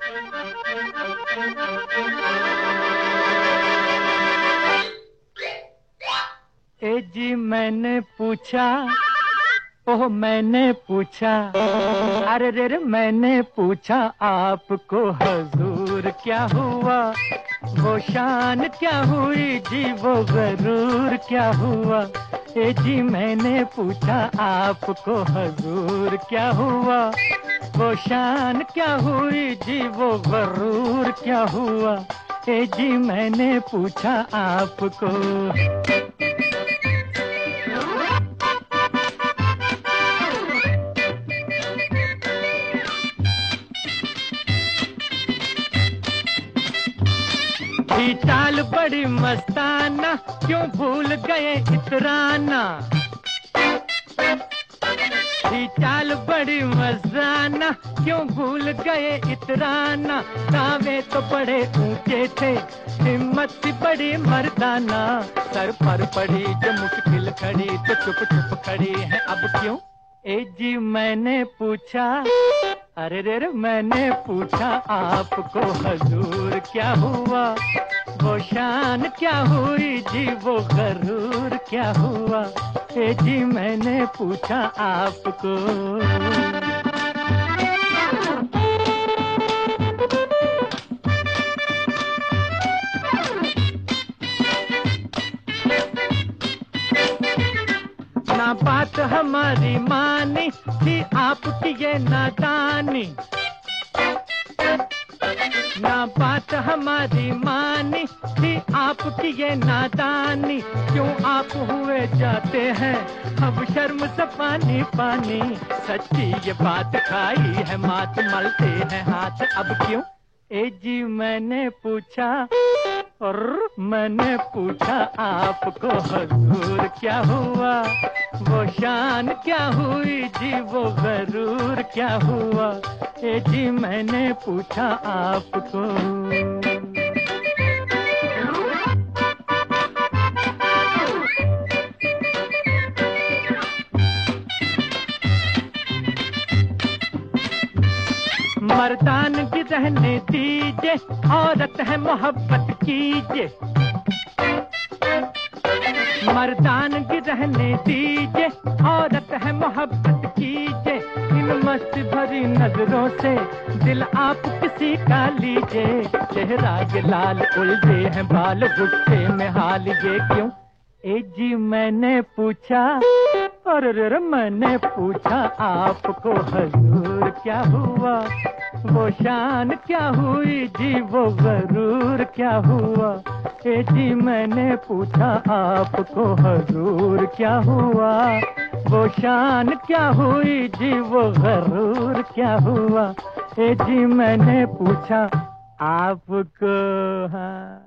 ए जी मैंने पूछा, ओह मैंने पूछा, अरे रे रे मैंने पूछा आपको हजूर क्या हुआ, वो शान क्या हुई जी, वो गरूर क्या हुआ। ए जी मैंने पूछा आपको हजूर क्या हुआ, वो शान क्या हुई जी, वो गरूर क्या हुआ। ए जी मैंने पूछा आपको। थी चाल बड़ी मस्ताना, क्यों भूल गए इतराना। थी चाल बड़ी मस्ताना, क्यों भूल गए इतराना। दावे तो बड़े ऊंचे थे, हिम्मत थी बड़ी मर्दाना। सर पर पड़ी जो मुश्किल खड़ी, तो चुप चुप खड़ी है अब क्यों। ए जी मैंने पूछा, अरे रे रे मैंने पूछा आपको हजूर क्या हुआ, वो शान क्या हुई जी, वो गरूर क्या हुआ। ए जी मैंने पूछा आपको। ना बात हमारी मानी थी आपकी ये नादानी, ना बात हमारी मानी थी आपकी ये नादानी। क्यों आप हुए जाते हैं अब शर्म से पानी पानी। सच्ची ये बात खाई है मात, मलते हैं हाथ अब क्यों। ए जी मैंने पूछा, और मैंने पूछा आपको हजूर क्या हुआ, वो शान क्या हुई जी, वो गरूर क्या हुआ। ए जी मैंने पूछा आपको। मर्दानगी रहने दीजिए, औरत है मोहब्बत कीजिए। मर्दानगी रहने दीजिए, औरत है मोहब्बत कीजिए। इन मस्त भरी नजरों से दिल आप किसी का लीजिए। चेहरा ये लाल उलझे हैं बाल, गुस्से में हाल ये क्यों। ए जी मैंने पूछा, और मैंने पूछा आपको हजूर क्या हुआ, वो शान क्या हुई जी, वो गरूर क्या हुआ। ए जी मैंने पूछा आपको हजूर क्या हुआ, वो शान क्या हुई जी, वो गरूर क्या हुआ। ए जी मैंने पूछा आपको। हाँ।